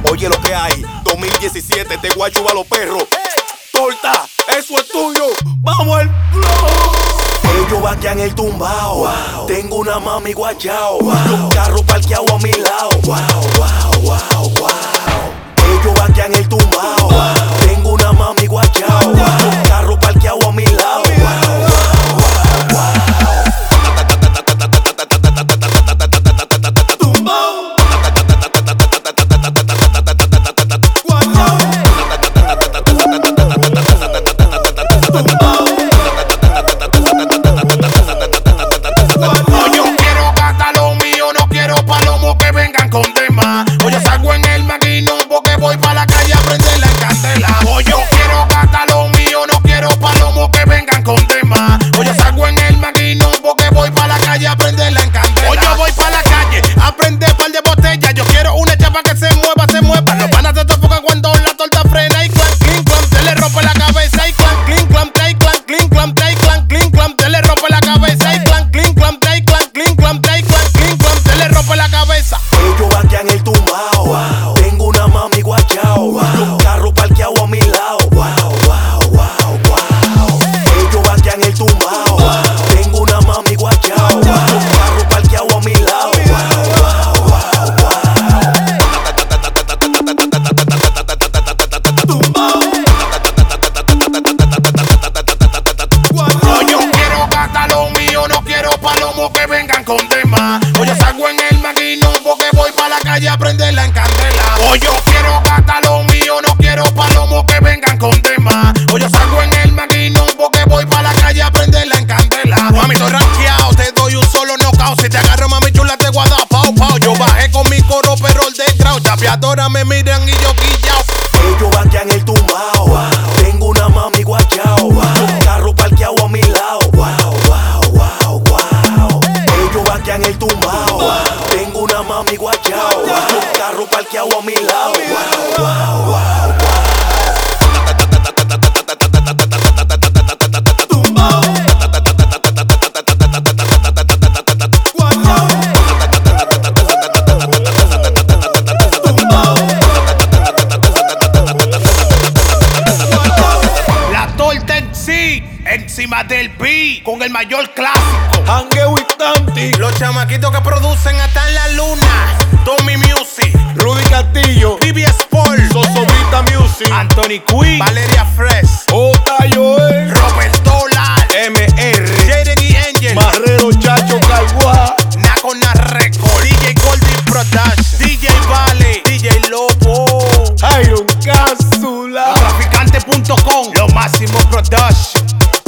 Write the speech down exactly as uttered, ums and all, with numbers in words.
Oye lo que hay, dos mil diecisiete, te voy a chubar los perros. Torta, eso es tuyo, vamos al flow. Ellos vaquean el tumbao, wow. Tengo una mami guachao, wow. Un carro parqueado a mi lado, wow, wow, wow, wow. Ellos vaquean el tumbao, wow. Tengo una mami guachao, wow. Un carro parqueado a mi lado, wow, wow, wow, wow. Tumbao. Hoy yo salgo en el maquino porque voy pa' la calle a prender la candela. Hoy yo quiero gastar lo mío, no quiero palomos que vengan con temas. Hoy yo salgo en el maquino porque voy pa' la calle a prender la candela. Hoy yo voy pa' la calle a prender par de botellas. Yo quiero una chapa que se mueva, se mueva. Los panas se tocan cuando la torta frena y clan, clink, clam. Se le rompe la cabeza y clan, clink, clam, tray, clan, clink, clam, tray, clan, clink, clam. Se le rompe la cabeza y clan, clink, clam, tray, clan, clink, clam, tray, clan, clink, clam. Se le rompe la cabeza. Ellos vaquean el tumbao, wow. Tengo una mami guachao, wow. Un carro parqueado a mi lado, wow, wow, wow, wow. Ellos vaquean el tumbao, wow. Tengo una mami guachao, wow. Un carro parqueado a mi lado, wow, wow, wow, wow. Tumbao. Hoy yo quiero gastar lo mío, no quiero palomos que vengan con temas. Hoy yo salgo en el maquino porque voy pa' la calle a prender la candela. Hoy yo quiero gastar lo mío, no quiero palomos que vengan con temas. Hoy yo salgo en el maquino porque voy pa' la calle a prender la candela. Mami, estoy rankeado, te doy un solo knockout. Si te agarro, mami chula, te guarda pau, pau. Yo bajé con mi coro, pero el de crowd. Chapeadora me miran y yo guillao. Ellos vaquean el tumbao, wow. Tengo una mami guachao, wow. Un carro parqueado a mi lado, wow, wow, wow, wow. Ellos vaquean el tumbao, wow. Tengo una mami guachao, wow. Un carro parqueado a mi lado, wow, wow, wow, wow. Tumbao. Encima del beat, con el mayor clásico. Hangueo y Tanti. Los chamaquitos que producen hasta en la luna. Tommy Music, Rudy Castillo. B B Sport, Sosobrita Music. Anthony Quinn, Valeria Fresh, J. Joel. Robert Dolan, M R. Jaden y Angel, Marrero Chacho Calguá. Nacona Record, D J Goldie Production, D J Vale, D J Lobo, Iron Cápsula. Traficante punto com, lo máximo production.